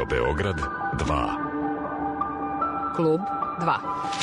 Beograd 2. Klub 2.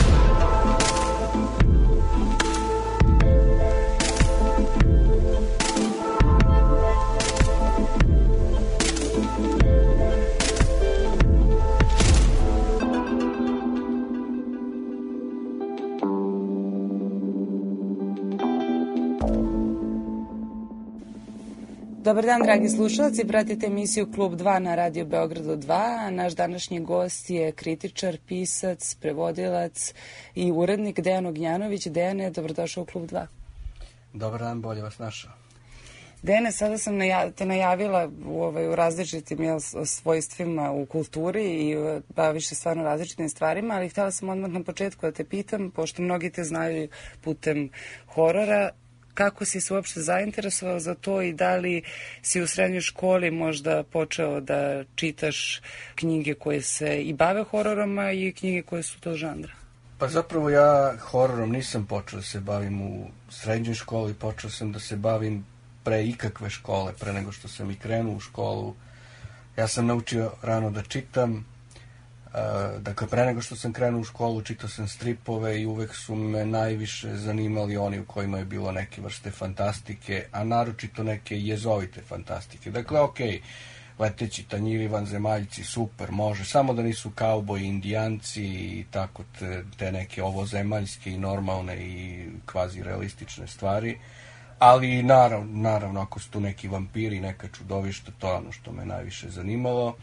Dobar dan, dragi slušalci. Pratite emisiju Klub 2 na Radio Beogradu 2. Naš današnji gost je kritičar, pisac, prevodilac i urednik Dejan Ognjanović. Dejane, dobrodošao u Klub 2. Dobar dan, bolje vas našao. Dejane, sada sam te najavila u različitim svojstvima u kulturi i baviš se stvarno različitim stvarima, ali htjela sam odmah na početku da te pitam, pošto mnogi te znaju putem horora, kako si se uopšte zainteresovao za to i da li si u srednjoj školi možda počeo da čitaš knjige koje se i bave hororom, a i knjige koje su to žanra? Pa zapravo ja hororom nisam počeo da se bavim u srednjoj školi, počeo sam da se bavim pre ikakve škole, pre nego što sam i krenuo u školu. Ja sam naučio rano da čitam, dakle pre nego što sam krenuo u školu čitao sam stripove i uvek su me najviše zanimali oni u kojima je bilo neke vrste fantastike, a naročito neke jezovite fantastike. Dakle, okej, leteći tanjiri, vanzemaljci, super, može, samo da nisu kauboji, indijanci i tako te neke ovozemaljske i normalne i kvazi realistične stvari. Ali naravno, ako su tu neki vampiri, neka čudovišta, to je ono što me najviše zanimalo.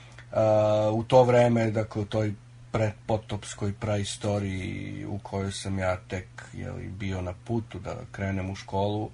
U to vreme, dakle, u toj pretpotopskoj praistoriji u kojoj sam ja tek bio na putu da krenem u školu,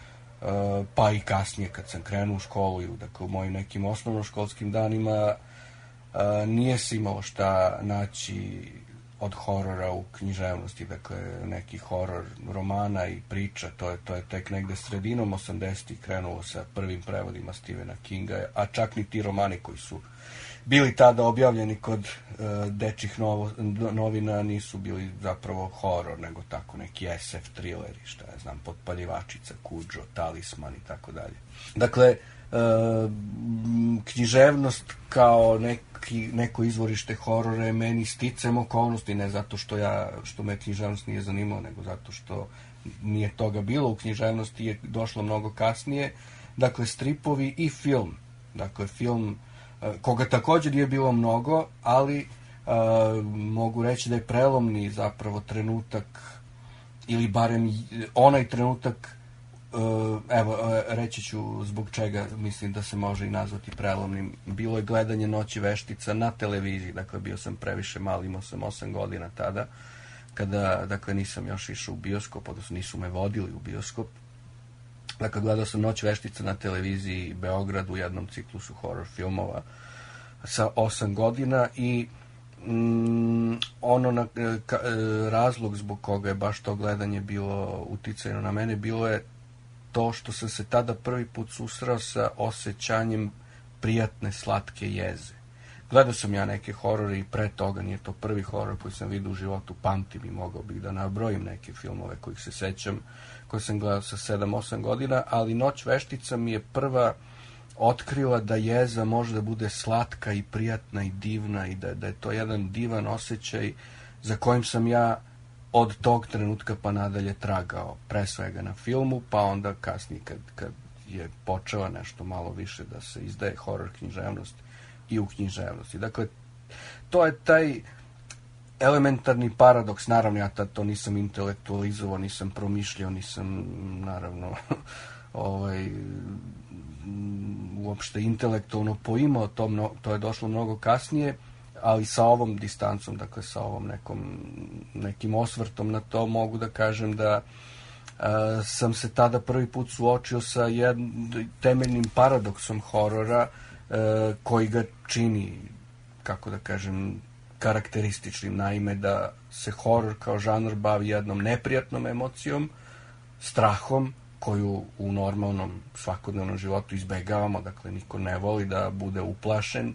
pa i kasnije kad sam krenuo u školu i dakle, u mojim nekim osnovnoškolskim danima, nije se imalo šta naći od horora u književnosti, dakle neki horor romana i priča, to je tek negde sredinom 80-ih krenulo sa prvim prevodima Stephena Kinga, a čak ni ti romani koji su bili tada objavljeni kod dečjih novina nisu bili zapravo horor, nego tako neki SF thrilleri, šta ja znam, Potpaljivačica, Kudžo, Talisman i tako dalje. Dakle, književnost kao neko izvorište horora je meni sticam okolnosti, ne zato što me književnost nije zanimala, nego zato što nije toga bilo u književnosti, je došlo mnogo kasnije. Dakle, stripovi i film. Dakle, film koga također je bilo mnogo, ali mogu reći da je prelomni zapravo trenutak, ili barem onaj trenutak, reći ću zbog čega mislim da se može i nazvati prelomnim. Bilo je gledanje Noći veštica na televiziji, dakle bio sam previše mali, imao sam 8 godina tada, kada, dakle, nisam još išao u bioskop, odnosno nisu me vodili u bioskop. Dakle, gledao sam Noć veštica na televiziji Beograd u jednom ciklusu horror filmova sa 8 godina i razlog zbog koga je baš to gledanje bilo uticajno na mene bilo je to što sam se tada prvi put susreo sa osjećanjem prijatne slatke jeze. Gledao sam ja neke horore i pre toga, nije to prvi horor koji sam vidio u životu, pamtim i mogao bih da nabrojim neke filmove kojih se sećam, koje sam gledao sa 7-8 godina, ali Noć veštica mi je prva otkrila da jeza može da bude slatka i prijatna i divna i da je to jedan divan osjećaj za kojim sam ja od tog trenutka pa nadalje tragao, pre svega na filmu, pa onda kasnije kad je počela nešto malo više da se izdaje horor književnost i u književnosti. Dakle, to je taj elementarni paradoks. Naravno, ja to nisam intelektualizovao, nisam promišljao, nisam naravno uopšte intelektualno poimao to je došlo mnogo kasnije, ali sa ovom distancom, dakle sa ovom nekim osvrtom na to mogu da kažem da sam se tada prvi put suočio sa jednim temeljnim paradoksom horora koji ga čini, kako da kažem, karakterističnim. Naime, da se horor kao žanr bavi jednom neprijatnom emocijom, strahom, koju u normalnom svakodnevnom životu izbegavamo, dakle niko ne voli da bude uplašen,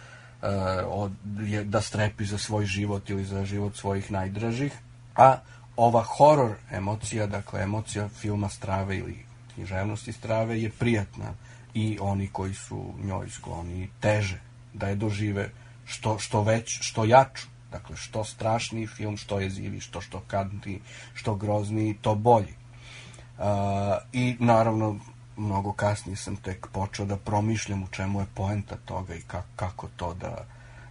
da strepi za svoj život ili za život svojih najdražih, a ova horor emocija, dakle emocija filma strave ili književnosti strave je prijatna i oni koji su njoj skloni teže da je dožive što već, što jaču. Dakle, što strašniji film, što jeziviji, što šokantniji, što grozniji, to bolji. I naravno, mnogo kasnije sam tek počeo da promišljam u čemu je poenta toga i kako to da,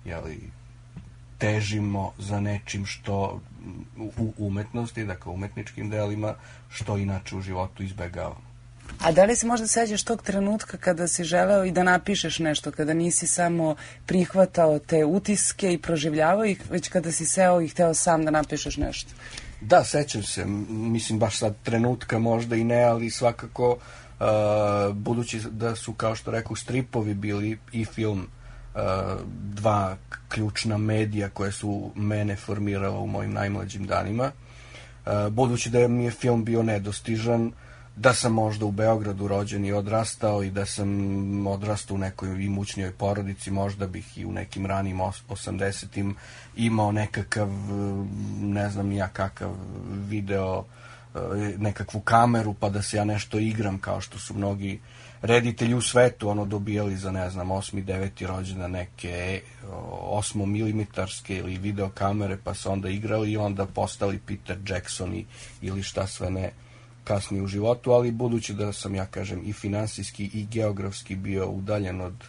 težimo za nečim što u umetnosti, dakle umetničkim delima, što inače u životu izbegavamo. A da li se možda sećaš tog trenutka kada si želeo i da napišeš nešto, kada nisi samo prihvatao te utiske i proživljavao ih, već kada si seo i hteo sam da napišeš nešto? Da, sećam se. Mislim, baš sad trenutka možda i ne, ali svakako, budući da su, kao što rekao, stripovi bili i film, dva ključna medija koje su mene formirala u mojim najmlađim danima, budući da mi je film bio nedostižan, da sam možda u Beogradu rođen i odrastao i da sam odrastao u nekoj imućnijoj porodici, možda bih i u nekim ranijim 80-im imao nekakav, ne znam nija kakav video, nekakvu kameru pa da se ja nešto igram, kao što su mnogi reditelji u svetu dobijali za, ne znam, 8. 9. rođena neke 8 milimetarske ili video kamere, pa se onda igrali i onda postali Peter Jackson ili šta sve ne kasnije u životu, ali budući da sam, ja kažem, i finansijski i geografski bio udaljen od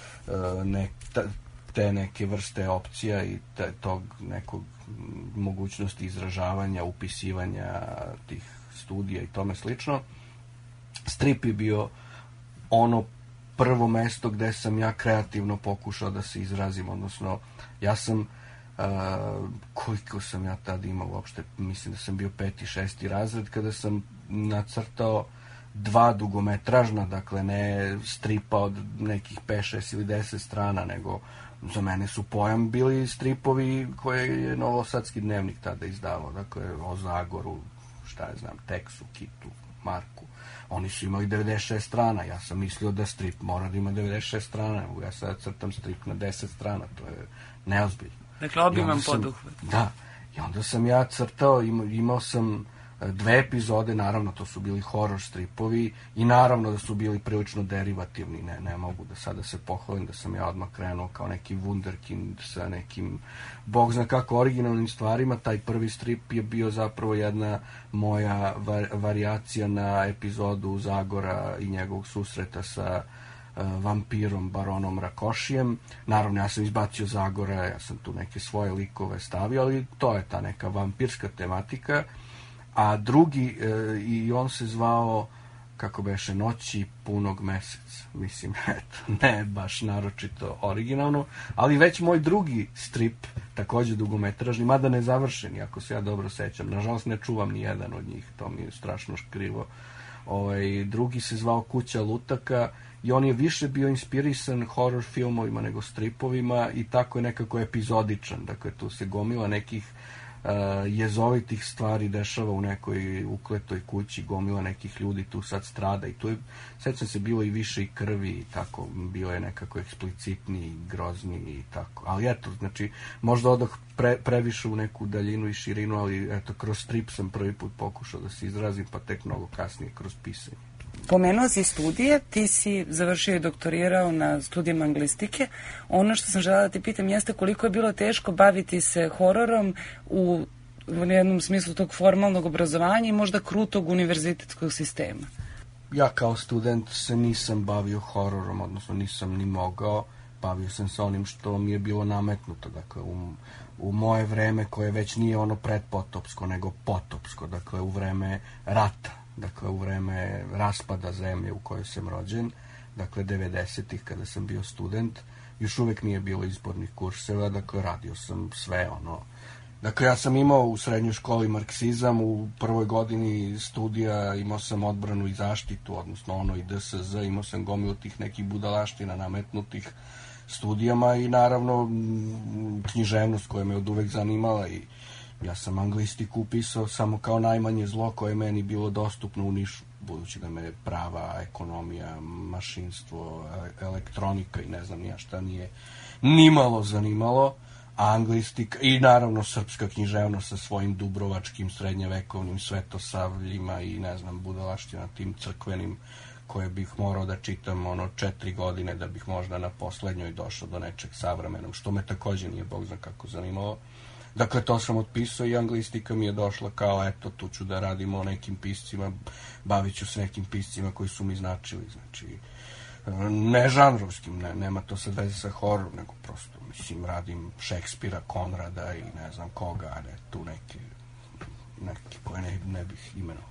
te neke vrste opcija i tog nekog mogućnosti izražavanja, upisivanja tih studija i tome slično, strip je bio ono prvo mesto gde sam ja kreativno pokušao da se izrazim, odnosno ja sam koliko sam ja tada imao uopšte, mislim da sam bio 5. 6. razred kada sam nacrtao 2 dugometražna, dakle ne stripa od nekih 5, 6 ili 10 strana, nego za mene su pojam bili stripovi koje je Novosadski dnevnik tada izdavao, dakle o Zagoru, šta ja znam, Teksu, Kitu, Marku. Oni su imali 96 strana, ja sam mislio da strip mora da ima 96 strana, ja sad crtam strip na 10 strana, to je neozbiljno. Dakle, obiman poduhvat. Da, i onda sam ja crtao, imao sam 2 epizode, naravno to su bili horror stripovi i naravno da su bili prilično derivativni, ne mogu da sada se pohvalim da sam ja odmah krenuo kao neki wunderkind sa nekim, bog zna kako, originalnim stvarima. Taj prvi strip je bio zapravo jedna moja varijacija na epizodu Zagora i njegovog susreta sa vampirom baronom Rakošijem. Naravno, ja sam izbacio Zagora, ja sam tu neke svoje likove stavio, ali to je ta neka vampirska tematika. A drugi, i on se zvao, kako beše, Noći punog meseca. Mislim, eto, ne baš naročito originalno, ali već moj drugi strip, takođe dugometražni, mada ne završen, ako se ja dobro sećam. Nažalost, ne čuvam ni jedan od njih, to mi je strašno škrivo. Drugi se zvao Kuća lutaka i on je više bio inspirisan horror filmovima nego stripovima i tako je nekako epizodičan. Dakle, tu se gomila nekih jezovitih stvari dešava u nekoj ukletoj kući, gomila nekih ljudi tu sad strada i tu je, sećam se, bilo i više i krvi i tako, bio je nekako eksplicitniji, grozniji i tako. Ali eto, znači, možda odah previše u neku daljinu i širinu, ali eto, kroz strip sam prvi put pokušao da se izrazim, pa tek mnogo kasnije kroz pisanje. Pomenuo si studije, ti si završio i doktorirao na studijama anglistike. Ono što sam želela da ti pitam jeste koliko je bilo teško baviti se hororom u jednom smislu tog formalnog obrazovanja i možda krutog univerzitetskog sistema. Ja kao student se nisam bavio hororom, odnosno nisam ni mogao. Bavio sam se onim što mi je bilo nametnuto, dakle u moje vreme koje već nije ono predpotopsko, nego potopsko, dakle u vreme rata. Dakle, u vreme raspada zemlje u kojoj sam rođen, dakle 90-ih kada sam bio student, još uvek nije bilo izbornih kurseva, dakle radio sam sve ono. Dakle, ja sam imao u srednjoj školi marksizam, u prvoj godini studija imao sam odbranu i zaštitu, odnosno ono i DSZ, imao sam gomilu tih nekih budalaština nametnutih studijama i naravno književnost koja me od uvek zanimala i ja sam anglistiku upisao samo kao najmanje zlo koje je meni bilo dostupno u Nišu, budući da me prava, ekonomija, mašinstvo, elektronika i ne znam nija šta nije nimalo zanimalo, a anglistika i naravno srpska književnost sa svojim dubrovačkim srednjevekovnim svetosavljima i ne znam budalaština tim crkvenim koje bih morao da čitam 4 godine da bih možda na poslednjoj došao do nečeg savremenog, što me takođe nije bog zna kako zanimalo. Dakle, to sam otpisao i anglistika mi je došla kao, eto, tu ću da radim o nekim piscima, bavit ću se nekim piscima koji su mi značili, znači, ne žanrovskim, nema to sad veze sa hororom, nego prosto, mislim, radim Šekspira, Konrada i ne znam koga, a ne tu neki koje ne bih imenovao.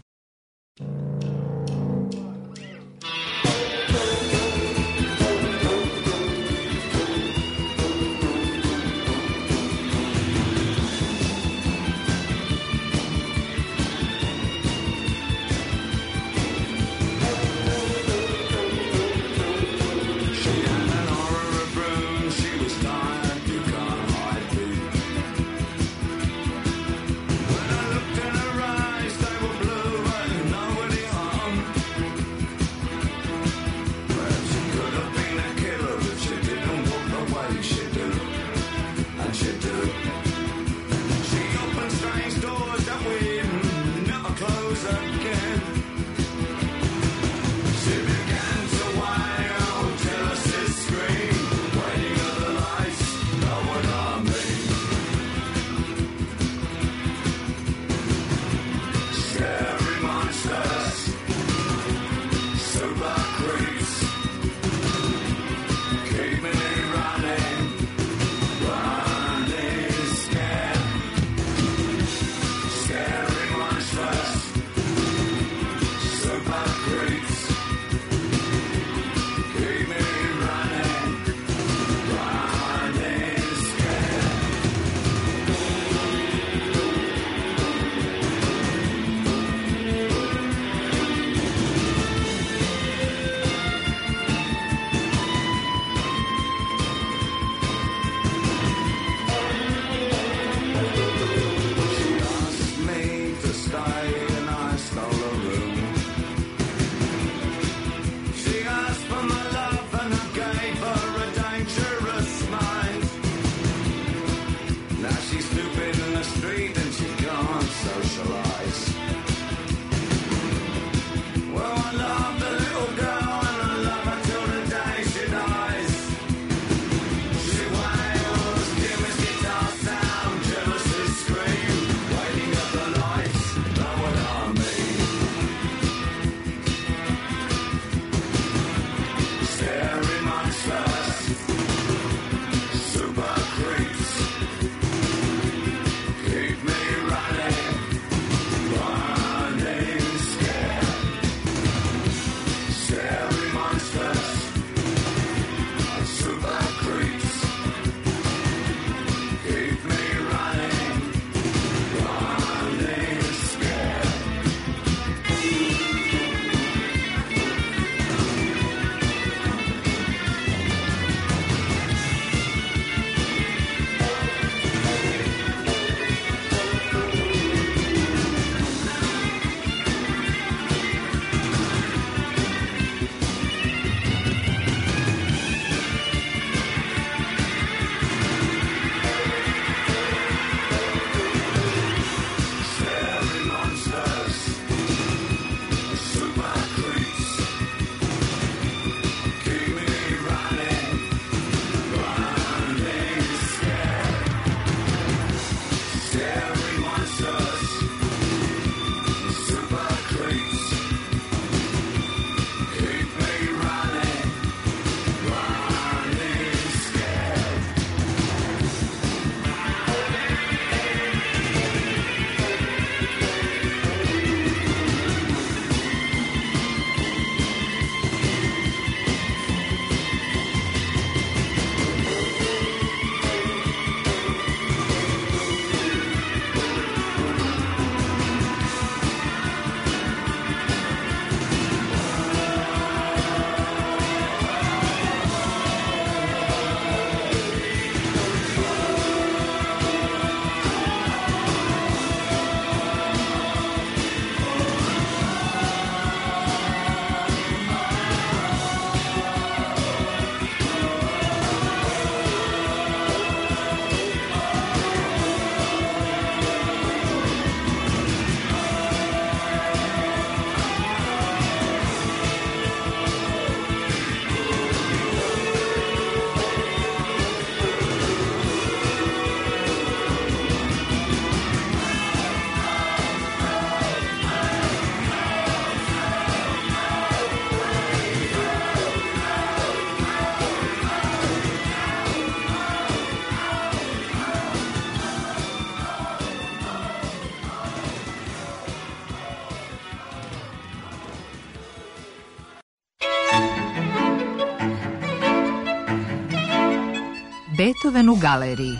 Beethoven u galeriji.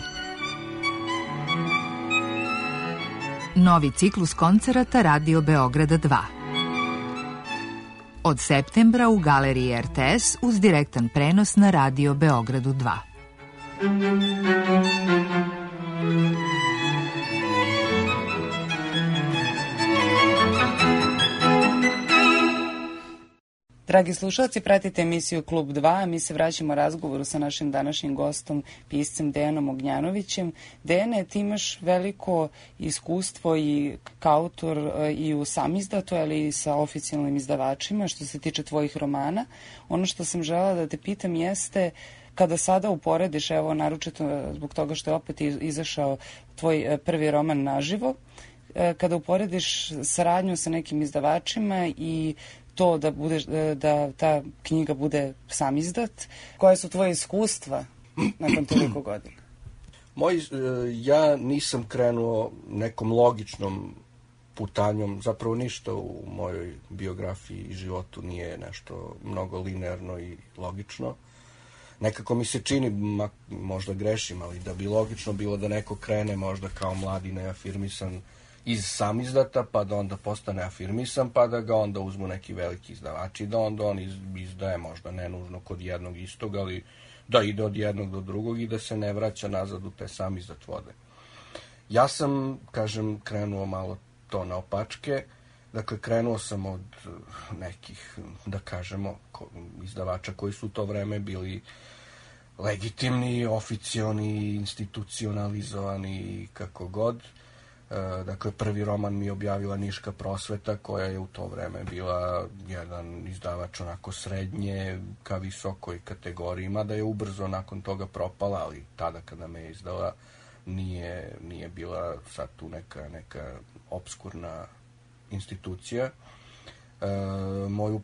Novi ciklus koncerata Radio Beograda 2. Od septembra u galeriji RTS uz direktan prenos na Radio Beogradu 2. Dragi slušalci, pratite emisiju Klub 2, a mi se vraćamo razgovoru sa našim današnjim gostom, piscem Dejanom Ognjanovićem. Dejane, ti imaš veliko iskustvo i kao autor i u samizdatu, ali i sa oficijalnim izdavačima što se tiče tvojih romana. Ono što sam želela da te pitam jeste, kada sada uporediš, evo naročito zbog toga što je opet izašao tvoj prvi roman Naživo, kada uporediš saradnju sa nekim izdavačima i to da ta knjiga bude samizdat, koje su tvoje iskustva nakon toliko godina? Ja nisam krenuo nekom logičnom putanjom, zapravo ništa u mojoj biografiji i životu nije nešto mnogo linearno i logično. Nekako mi se čini, možda grešim, ali da bi logično bilo da neko krene možda kao mladi neafirmisan iz samizdata, pa da onda postane afirmisan, pa da ga onda uzmu neki veliki izdavači, da onda on izdaje možda nenužno kod jednog istog, ali da ide od jednog do drugog i da se ne vraća nazad u te samizdat vode. Ja sam, kažem, krenuo malo to na opačke, dakle, krenuo sam od nekih, da kažemo, izdavača koji su u to vreme bili legitimni, oficioni, institucionalizovani, kako god. Dakle, prvi roman mi je objavila Niška prosveta, koja je u to vreme bila jedan izdavač onako srednje ka visokoj kategoriji, mada je ubrzo nakon toga propala, ali tada kada me je izdala nije bila sad tu neka obskurna institucija. Moju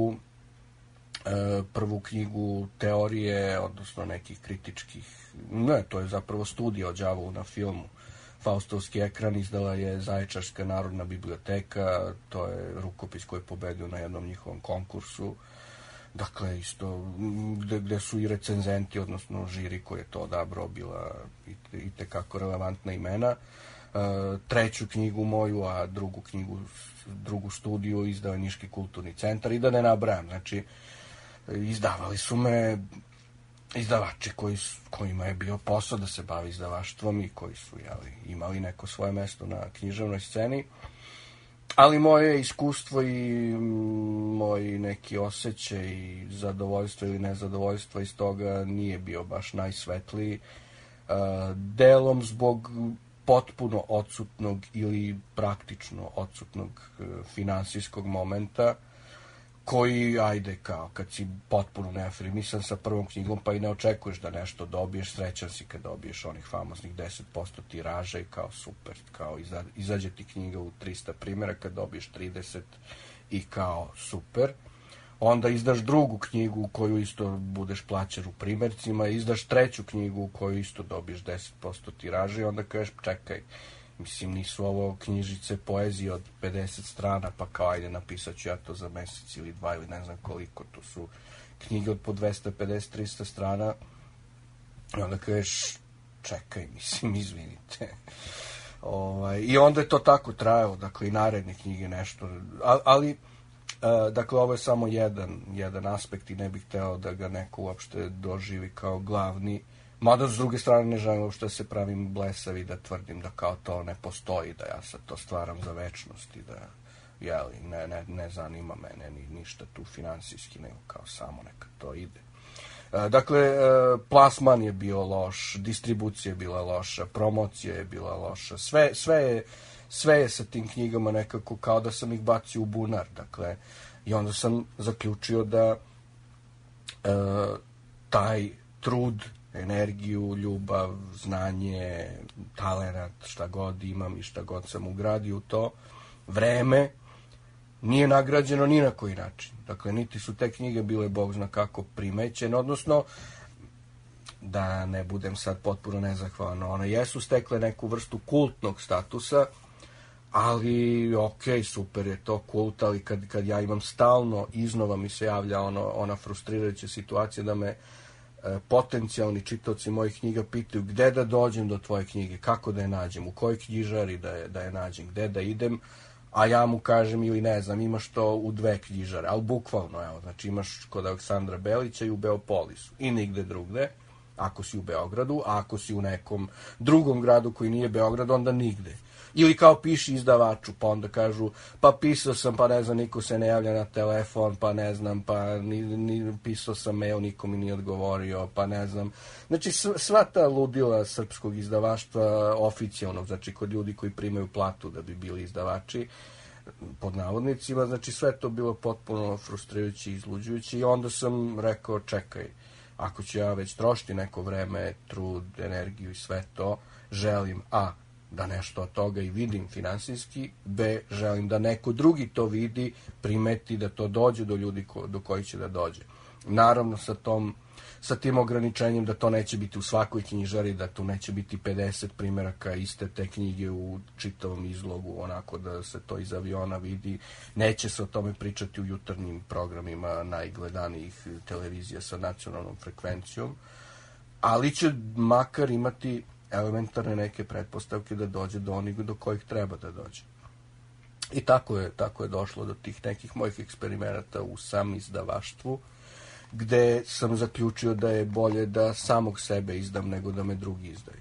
prvu knjigu teorije, odnosno nekih kritičkih, to je zapravo studija o đavolu na filmu, Faustovski ekran, izdala je Zaječarska narodna biblioteka, to je rukopis koji je pobedio na jednom njihovom konkursu, dakle isto gde su i recenzenti, odnosno žiri koji je to odabrao, bila i tekako relevantna imena. Treću knjigu moju, a drugu studiju izdao je Niški kulturni centar i da ne nabrajam, znači izdavali su me izdavači kojima je bio posao da se bavi izdavaštvom i koji su imali neko svoje mesto na književnoj sceni. Ali moje iskustvo i moj neki osjećaj i zadovoljstvo ili nezadovoljstvo iz toga nije bio baš najsvetliji. Delom zbog potpuno odsutnog ili praktično odsutnog finansijskog momenta, koji, kao kad si potpuno neafirmisan sa prvom knjigom, pa i ne očekuješ da nešto dobiješ, srećan si kad dobiješ onih famoznih 10% tiraža i kao super, kao izađe ti knjiga u 300 primjera, kad dobiješ 30 i kao super. Onda izdaš drugu knjigu u koju isto budeš plaćer u primjercima, izdaš treću knjigu u koju isto dobiješ 10% tiraža i onda kažeš čekaj, mislim, nisu ovo knjižice poezije od 50 strana, pa kao ajde napisat ću ja to za mesec ili dva ili ne znam koliko. To su knjige od po 250-300 strana. I onda kažeš, čekaj, mislim, izvinite. I onda je to tako trajalo, dakle i naredne knjige nešto. Ali dakle, ovo je samo jedan aspekt i ne bih hteo da ga neko uopšte doživi kao glavni. Mada, s druge strane, ne želim uopšte da se pravim blesav i da tvrdim da kao to ne postoji, da ja sad to stvaram za večnost i da, ne zanima mene ništa tu finansijski, nego kao samo neka to ide. Dakle, plasman je bio loš, distribucija je bila loša, promocija je bila loša, sve je sa tim knjigama nekako kao da sam ih bacio u bunar, dakle, i onda sam zaključio da taj trud, energiju, ljubav, znanje, talenat, šta god imam i šta god sam ugradio u to, vreme, nije nagrađeno ni na koji način. Dakle, niti su te knjige bile bog zna kako primećene, odnosno, da ne budem sad potpuno nezahvalan, one jesu stekle neku vrstu kultnog statusa, ali okej, super je to kult, ali kad ja imam stalno, iznova mi se javlja ona frustrirajuća situacija da me potencijalni čitaoci mojih knjiga pitaju gde da dođem do tvoje knjige, kako da je nađem, u kojoj knjižari da je nađem, gde da idem, a ja mu kažem ili ne znam, imaš to u 2 knjižare, ali bukvalno, evo, znači imaš kod Aleksandra Belića i u Beopolisu i nigde drugde, ako si u Beogradu, a ako si u nekom drugom gradu koji nije Beograd, onda nigde. Ili kao piši izdavaču, pa onda kažu, pa pisao sam, pa ne znam, niko se ne javlja na telefon, pa ne znam, pa pisao sam mail, niko mi nije odgovorio, pa ne znam. Znači, sva ta ludila srpskog izdavaštva oficijalnog, znači kod ljudi koji primaju platu da bi bili izdavači, pod navodnicima, znači sve to bilo potpuno frustrirajuće i izluđujuće i onda sam rekao, čekaj, ako ću ja već trošiti neko vreme, trud, energiju i sve to, želim da nešto od toga i vidim finansijski, B, želim da neko drugi to vidi, primeti da to dođe do ljudi do kojih će da dođe. Naravno sa tim ograničenjem da to neće biti u svakoj knjižari, da tu neće biti 50 primjeraka iste te knjige u čitavom izlogu, onako da se to iz aviona vidi. Neće se o tome pričati u jutarnjim programima najgledanijih televizija sa nacionalnom frekvencijom, ali će makar imati elementarne neke pretpostavke da dođe do onih do kojih treba da dođe. I tako je došlo do tih nekih mojih eksperimenata u sam izdavaštvu, gde sam zaključio da je bolje da samog sebe izdam nego da me drugi izdaju.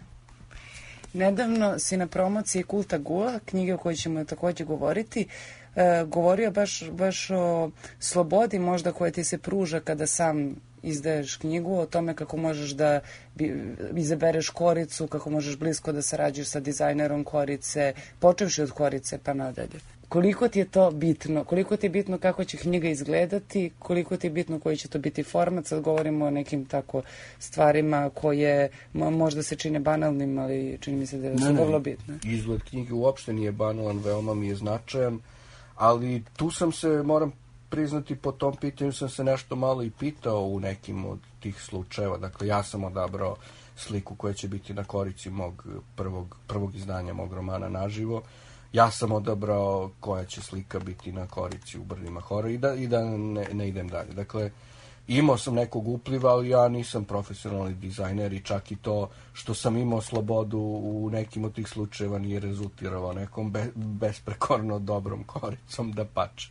Nedavno si na promociji Kulta Gula, knjige o kojoj ćemo također govoriti, govorio baš o slobodi možda koja ti se pruža kada sam izdaješ knjigu, o tome kako možeš da izabereš koricu, kako možeš blisko da sarađuješ sa dizajnerom korice, počevši od korice pa nadalje. Koliko ti je to bitno? Koliko ti je bitno kako će knjiga izgledati? Koliko ti je bitno koji će to biti format? Sad govorimo o nekim tako stvarima koje možda se čine banalnim, ali čini mi se da su vrlo bitne. Izgled knjige uopšte nije banalan, veoma mi je značajan, ali tu sam se, moram priznati, po tom pitanju sam se nešto malo i pitao u nekim od tih slučajeva. Dakle, ja sam odabrao sliku koja će biti na korici mog prvog izdanja mog romana Naživo. Ja sam odabrao koja će slika biti na korici u Brdima horora i da ne idem dalje. Dakle, imao sam nekog upliva, ali ja nisam profesionalni dizajner i čak i to što sam imao slobodu u nekim od tih slučajeva nije rezultiralo nekom besprekorno dobrom koricom, da pače.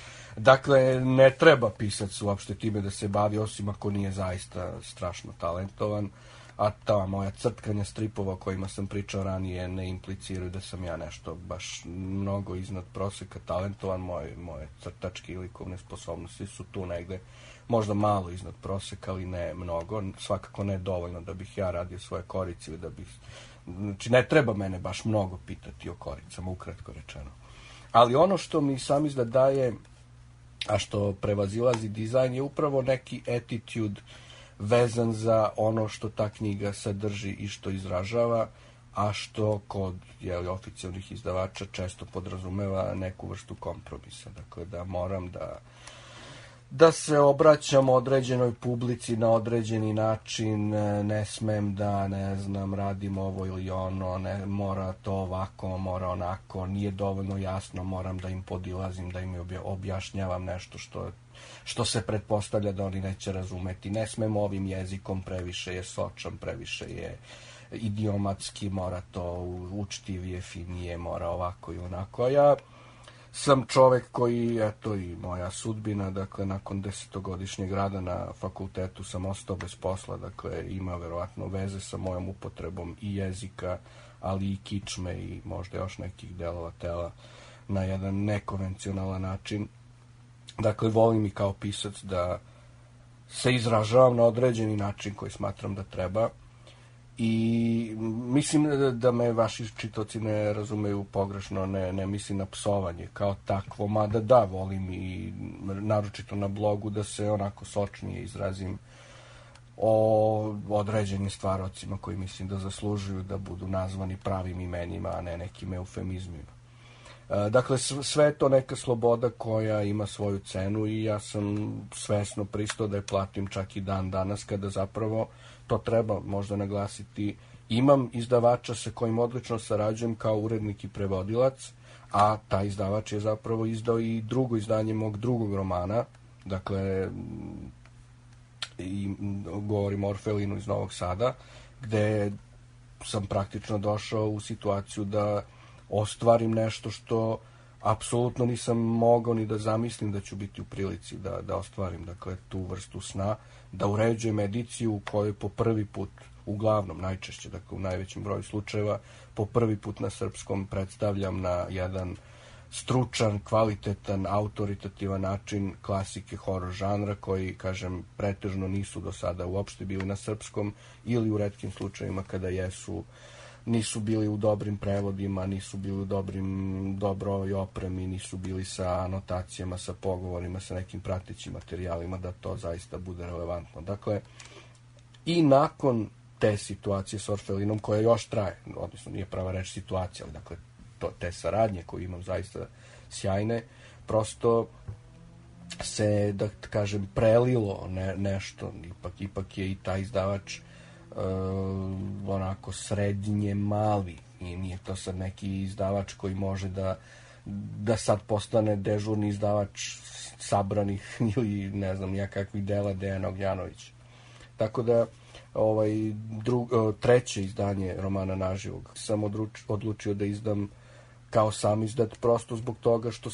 Dakle, ne treba pisac uopšte time da se bavi, osim ako nije zaista strašno talentovan, a ta moja crtkanja stripova o kojima sam pričao ranije ne impliciraju da sam ja nešto baš mnogo iznad proseka talentovan. Moje crtačke i likovne sposobnosti su tu negde, možda malo iznad proseka, ali ne mnogo, svakako ne dovoljno da bih ja radio svoje korice ili da bih, znači ne treba mene baš mnogo pitati o koricama, ukratko rečeno. Ali ono što mi sam izgled daje, a što prevazilazi dizajn, je upravo neki attitude vezan za ono što ta knjiga sadrži i što izražava, a što kod oficijalnih izdavača često podrazumeva neku vrstu kompromisa. Dakle, da moram da se obraćam određenoj publici na određeni način, ne smem da, ne znam, radim ovo ili ono, ne, mora to ovako, mora onako, nije dovoljno jasno, moram da im podilazim, da im objašnjavam nešto što se pretpostavlja da oni neće razumeti. Ne smem ovim jezikom, previše je sočan, previše je idiomatski, mora to učtivije, finije, mora ovako i onako. A ja sam čovek koji, eto i moja sudbina, dakle, nakon 10-godišnjeg rada na fakultetu sam ostao bez posla, dakle, ima verovatno veze sa mojom upotrebom i jezika, ali i kičme i možda još nekih delova tela na jedan nekonvencionalan način. Dakle, volim i kao pisac da se izražavam na određeni način koji smatram da treba. I mislim da me vaši čitaoci ne razumeju pogrešno, ne mislim na psovanje kao takvo, mada da, volim i naročito na blogu da se onako sočnije izrazim o određenim stvarocima koji mislim da zaslužuju da budu nazvani pravim imenima, a ne nekim eufemizmima. Dakle, sve je to neka sloboda koja ima svoju cenu i ja sam svesno pristao da je platim čak i dan danas, kada zapravo, to treba možda naglasiti, imam izdavača sa kojim odlično sarađujem kao urednik i prevodilac, a taj izdavač je zapravo izdao i drugo izdanje mog drugog romana. Dakle, i govorim o Orfelinu iz Novog Sada, gde sam praktično došao u situaciju da ostvarim nešto što apsolutno nisam mogao ni da zamislim da ću biti u prilici da ostvarim, dakle, tu vrstu sna, da uređujem ediciju u kojoj po prvi put, uglavnom, najčešće, dakle, u najvećem broju slučajeva, po prvi put na srpskom predstavljam na jedan stručan, kvalitetan, autoritativan način klasike horor žanra koji, kažem, pretežno nisu do sada uopšte bili na srpskom ili u retkim slučajevima kada jesu, nisu bili u dobrim prevodima, nisu bili u dobroj opremi, nisu bili sa anotacijama, sa pogovorima, sa nekim pratećim materijalima da to zaista bude relevantno. Dakle, i nakon te situacije s Orfelinom, koja još traje, odnosno nije prava reč situacija, ali dakle, te saradnje koje imam zaista sjajne, prosto se, da kažem, prelilo nešto, ipak je i taj izdavač onako srednje mali i nije to sad neki izdavač koji može da sad postane dežurni izdavač sabranih ili ne znam jakakvih dela Dejana Ognjanovića. Tako da treće izdanje romana Naživog sam odlučio da izdam kao sam izdat, prosto zbog toga što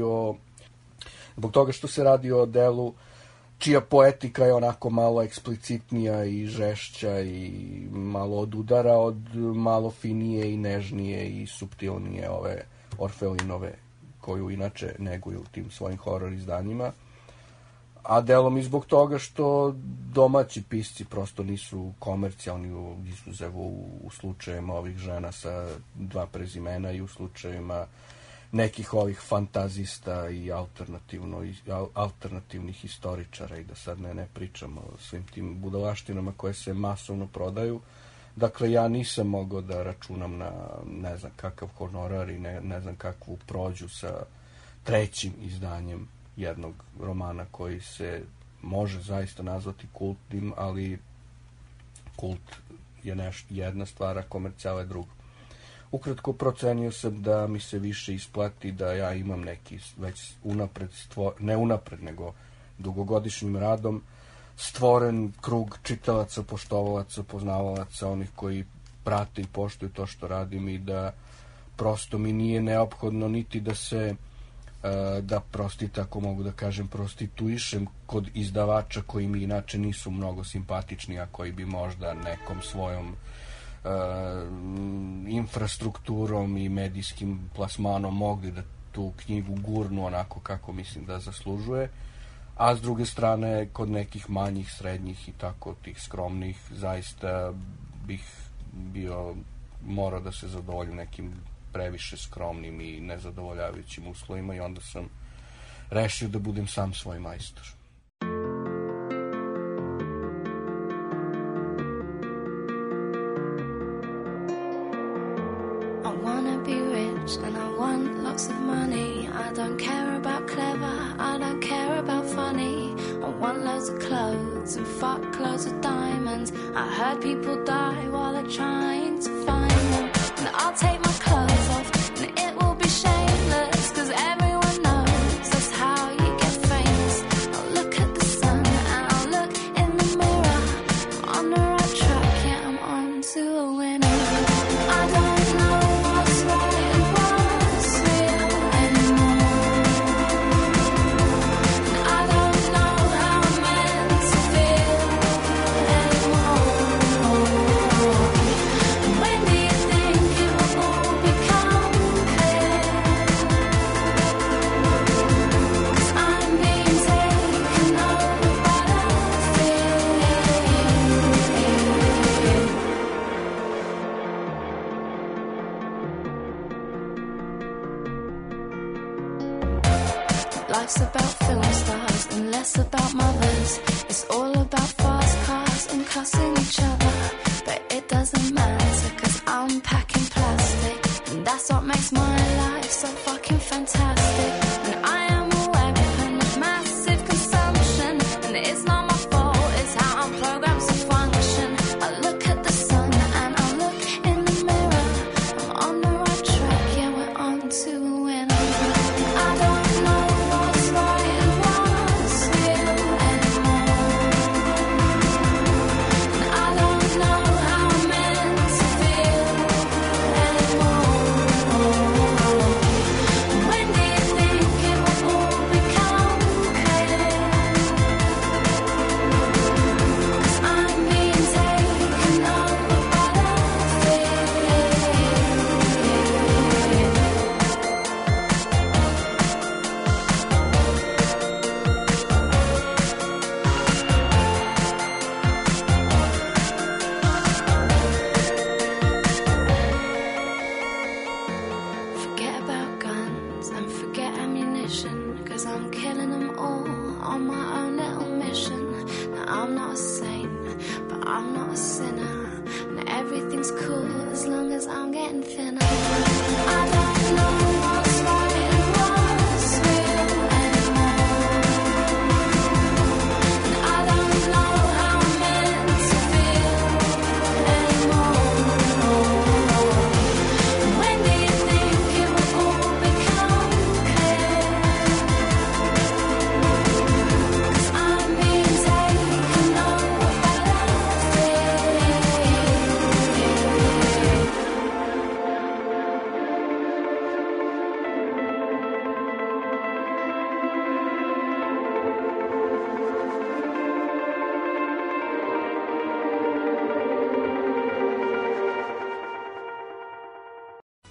se radi o delu čija poetika je onako malo eksplicitnija i žešća i malo odudara od malo finije i nežnije i suptilnije ove Orfelinove, koju inače neguju u tim svojim horor izdanjima. A delom i zbog toga što domaći pisci prosto nisu komercijalni, izuzev u slučajevima ovih žena sa 2 prezimena i u slučajevima nekih ovih fantazista i alternativnih historičara, i da sad ne pričamo o svim tim budalaštinama koje se masovno prodaju. Dakle, ja nisam mogao da računam na ne znam kakav honorar i ne znam kakvu prođu sa trećim izdanjem jednog romana koji se može zaista nazvati kultnim, ali kult je jedna stvar, a komercijala je druga. Ukratko, procenio sam da mi se više isplati da ja imam neki već ne unapred, nego dugogodišnjim radom stvoren krug čitalaca, poštovalaca, poznavalaca, onih koji prate i poštuju to što radim i da prosto mi nije neophodno niti da se tako mogu da kažem, prostituišem kod izdavača koji mi inače nisu mnogo simpatični, a koji bi možda nekom svojom infrastrukturom i medijskim plasmanom mogli da tu knjigu gurnu onako kako mislim da zaslužuje, a s druge strane kod nekih manjih, srednjih i tako tih skromnih zaista bih morao da se zadovoljim nekim previše skromnim i nezadovoljavajućim uslovima, i onda sam rešio da budem sam svoj majstor. And I want lots of money. I don't care about clever, I don't care about funny. I want loads of clothes and fuck loads of diamonds. I heard people die while they're trying to find them. And I'll take my clothes off and it will be shameless, 'cause everyone knows that's how you get famous. I'll look at the sun and I'll look in the mirror. I'm on the right track, yeah, I'm on to a winner. I don't know what's right and what's real anymore. And I don't know how I'm meant to feel anymore. When do you think it will all become clear? 'Cause I'm being taken over by the fear. Life's about film stars and less about mothers. It's all about fast cars and cussing each other. But it doesn't matter, 'cause I'm packing plastic, and that's what makes my life so fucking fantastic. And I am a weapon of massive consumption, and it's not my fault, it's how I'm programmed to function. I look at the sun and I look in the mirror. I'm on the right track, yeah, we're on to a winner. I don't know what's right and what's real anymore.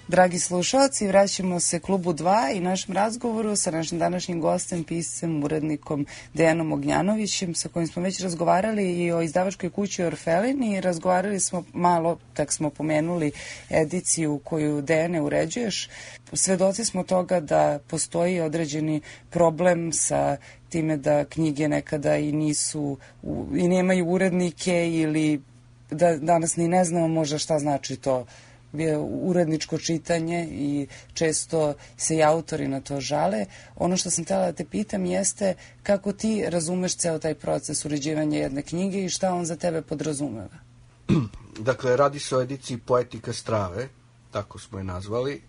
Dragi slušalci, vraćamo se Klubu 2 i našem razgovoru sa našim današnjim gostem, piscem, urednikom Dejanom Ognjanovićem, sa kojim smo već razgovarali i o izdavačkoj kući Orfelin i razgovarali smo malo, tak smo pomenuli ediciju koju Dejane uređuješ. Svedoci smo toga da postoji određeni problem sa time da knjige nekada i nisu, i nemaju urednike ili da danas ni ne znamo možda šta znači to uredničko čitanje i često se i autori na to žale. Ono što sam htjela da te pitam jeste kako ti razumeš ceo taj proces uređivanja jedne knjige i šta on za tebe podrazumeva? Dakle, radi se o ediciji Poetika strave, tako smo je nazvali,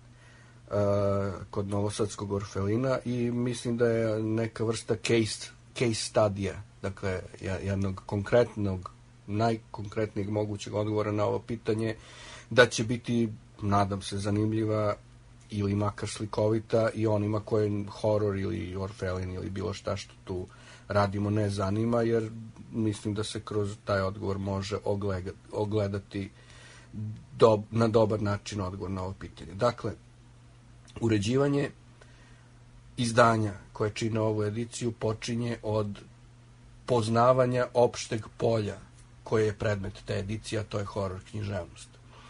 kod Novosadskog Orfelina i mislim da je neka vrsta case studija, dakle, jednog konkretnog, najkonkretnijeg mogućeg odgovora na ovo pitanje, da će biti, nadam se, zanimljiva ili makar slikovita i onima koje horor ili Orfelin ili bilo šta što tu radimo ne zanima, jer mislim da se kroz taj odgovor može ogledati na dobar način odgovor na ovo pitanje. Dakle, uređivanje izdanja koje čine ovu ediciju počinje od poznavanja opšteg polja koje je predmet te edicije, a to je horor književnost.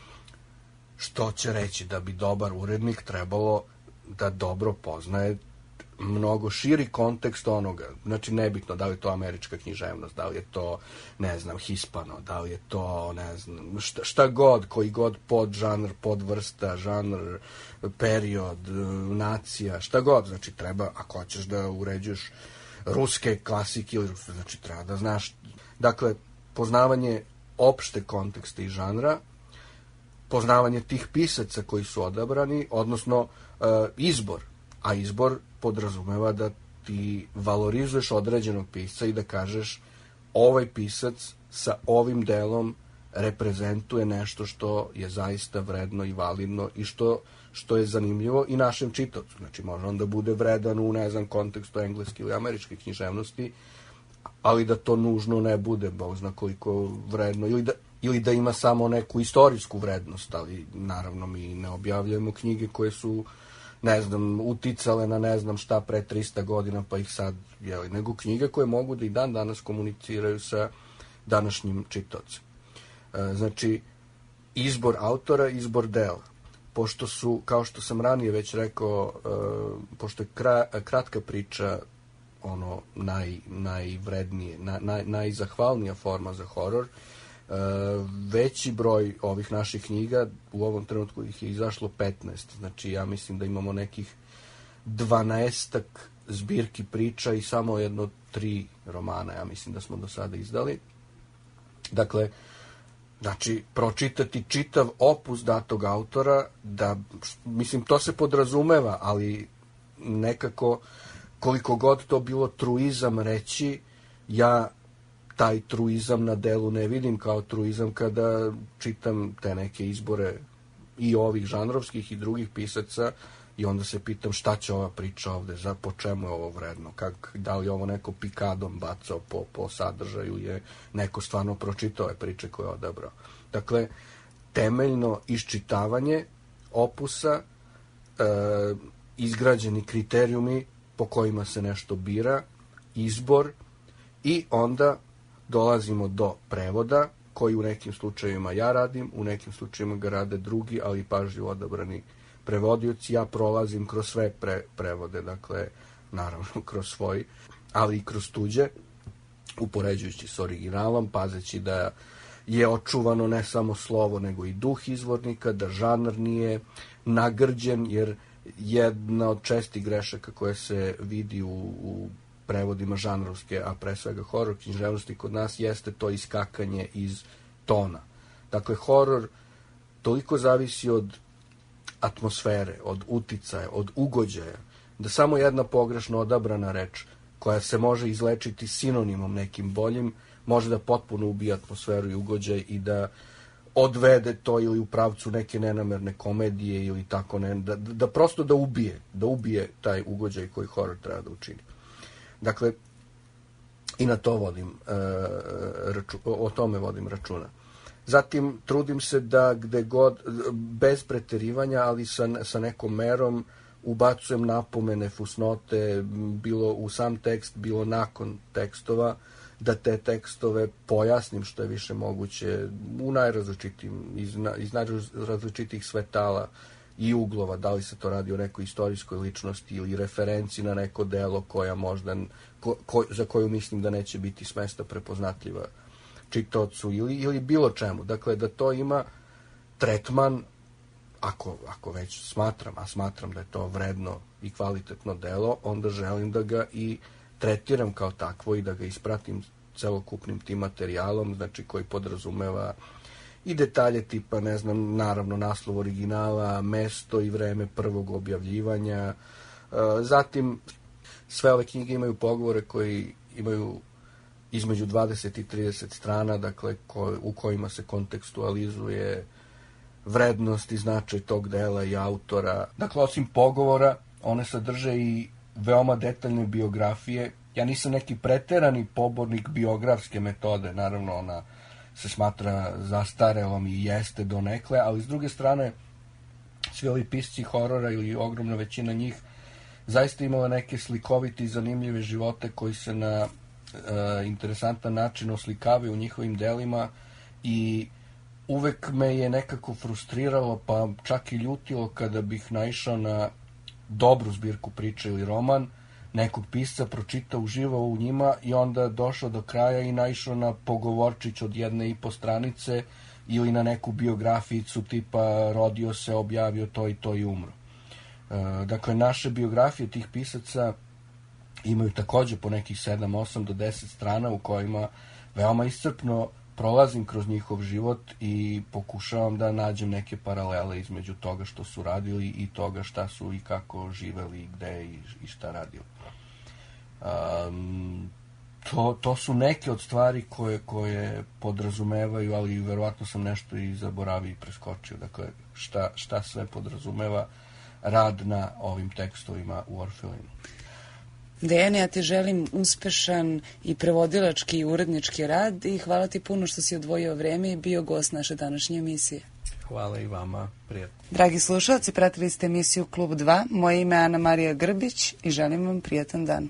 Što će reći da bi dobar urednik trebalo da dobro poznaje mnogo širi kontekst onoga. Znači, nebitno da li je to američka književnost, da li je to, ne znam, hispano, da li je to, ne znam, šta god, koji god podžanr, podvrsta, žanr, period, nacija, šta god. Znači, treba, ako hoćeš da uređuješ ruske klasike ili znači, treba da znaš. Dakle, poznavanje opšte konteksta i žanra, poznavanje tih pisaca koji su odabrani, odnosno izbor, a izbor podrazumeva da ti valorizuješ određenog pisca i da kažeš ovaj pisac sa ovim delom reprezentuje nešto što je zaista vredno i validno i što je zanimljivo i našem čitaocu. Znači, može on da bude vredan u, ne znam, kontekstu engleske ili američke književnosti, ali da to nužno ne bude, Bog zna koliko vredno, ili da ima samo neku istorijsku vrednost, ali naravno mi ne objavljujemo knjige koje su, ne znam, uticale na ne znam šta pre 300 godina, pa ih sad, nego knjige koje mogu da i dan danas komuniciraju sa današnjim čitaocem. Znači, izbor autora, izbor dela. Pošto su, kao što sam ranije već rekao, pošto je kratka priča ono najvrednije, najzahvalnija forma za horor, veći broj ovih naših knjiga, u ovom trenutku ih je izašlo 15, znači ja mislim da imamo nekih 12 zbirki priča i samo 3 romana, ja mislim da smo do sada izdali. Dakle, znači, pročitati čitav opus datog autora, da, mislim, to se podrazumeva, ali nekako, koliko god to bilo truizam reći, ja taj truizam na delu ne vidim kao truizam kada čitam te neke izbore i ovih žanrovskih i drugih pisaca i onda se pitam šta će ova priča ovde, po čemu je ovo vredno, da li ovo neko pikadom bacao po sadržaju, je neko stvarno pročitao ove priče koje je odabrao. Dakle, temeljno iščitavanje opusa, izgrađeni kriterijumi po kojima se nešto bira, izbor i onda dolazimo do prevoda, koji u nekim slučajevima ja radim, u nekim slučajevima ga rade drugi, ali pažljivo odabrani prevodioci. Ja prolazim kroz sve prevode, dakle, naravno kroz svoj, ali i kroz tuđe, upoređujući s originalom, pazeći da je očuvano ne samo slovo, nego i duh izvornika, da žanr nije nagrđen, jer jedna od čestih grešaka koje se vidi u prevodima žanrovske, a pre svega horor književnosti kod nas, jeste to iskakanje iz tona. Dakle, horor toliko zavisi od atmosfere, od uticaja, od ugođaja, da samo jedna pogrešno odabrana reč, koja se može izlečiti sinonimom nekim boljim, može da potpuno ubije atmosferu i ugođaj i da odvede to ili u pravcu neke nenamerne komedije ili tako, da prosto da ubije taj ugođaj koji horor treba da učini. Dakle, i na to o tome vodim računa. Zatim, trudim se da gde god, bez preterivanja, ali sa nekom merom, ubacujem napomene, fusnote, bilo u sam tekst, bilo nakon tekstova, da te tekstove pojasnim što je više moguće u najrazličitijim, iz najrazličitijih svetala i uglova, da li se to radi o nekoj istorijskoj ličnosti ili referenci na neko delo koja možda, za koju mislim da neće biti smesta prepoznatljiva čitaocu ili bilo čemu. Dakle, da to ima tretman, ako već smatram da je to vredno i kvalitetno delo, onda želim da ga i tretiram kao takvo i da ga ispratim celokupnim tim materijalom, znači koji podrazumeva i detalje tipa, ne znam, naravno naslov originala, mesto i vreme prvog objavljivanja. Zatim, sve ove knjige imaju pogovore koji imaju između 20 i 30 strana, dakle, u kojima se kontekstualizuje vrednost i značaj tog dela i autora. Dakle, osim pogovora, one sadrže i veoma detaljne biografije. Ja nisam neki preterani pobornik biografske metode, naravno ona se smatra zastarelom i jeste donekle, ali s druge strane, svi ovi pisci horora ili ogromna većina njih zaista imala neke slikovite i zanimljive živote koji se na interesantan način oslikavaju u njihovim delima i uvek me je nekako frustriralo, pa čak i ljutilo kada bih naišao na dobru zbirku priča ili roman nekog pisca, pročitao, uživao u njima i onda došao do kraja i naišao na pogovorčić od 1,5 stranice ili na neku biografijicu tipa rodio se, objavio to i to i umro. Dakle, naše biografije tih pisaca imaju takođe po nekih 7, 8 do 10 strana u kojima veoma iscrpno prolazim kroz njihov život i pokušavam da nađem neke paralele između toga što su radili i toga šta su i kako živeli, gde i šta radili. To su neke od stvari koje podrazumevaju, ali verovatno sam nešto i zaboravio i preskočio. Dakle, šta sve podrazumeva rad na ovim tekstovima u Orfeonu. Dejane, ja ti želim uspešan i prevodilački i urednički rad i hvala ti puno što si odvojio vreme i bio gost naše današnje emisije. Hvala i vama, prijatno. Dragi slušalci, pratili ste emisiju Klub 2. Moje ime je Ana Marija Grbić i želim vam prijatan dan.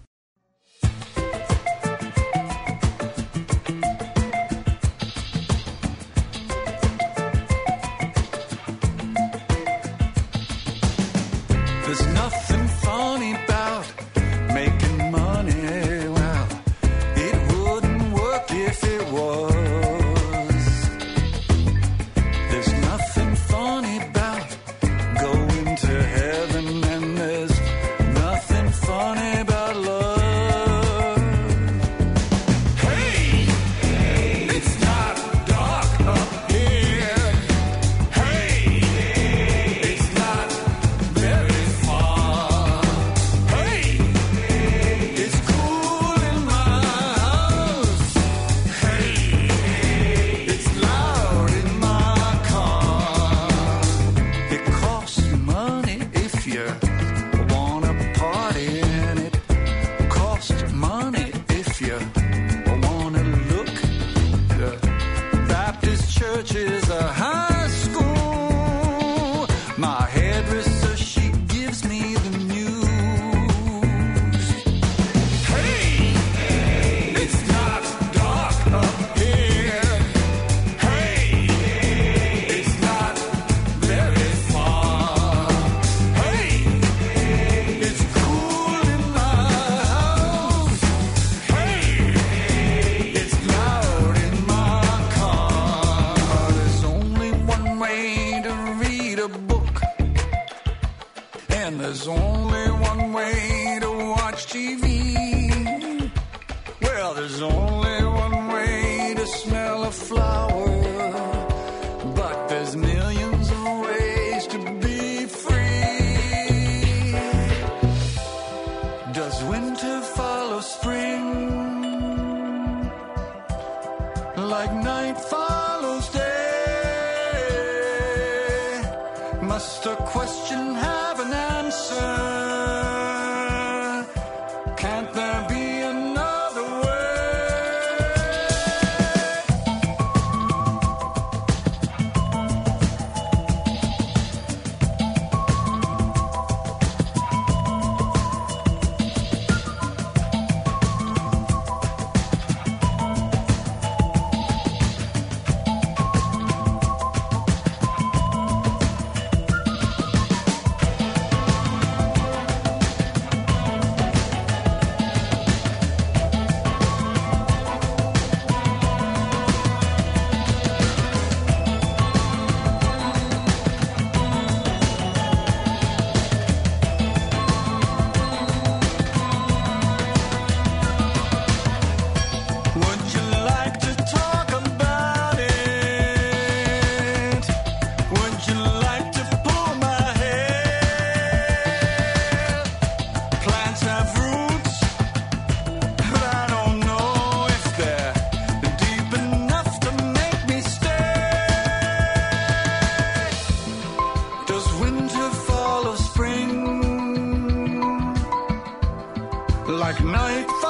Must a question have an answer? Can't there be another way? like night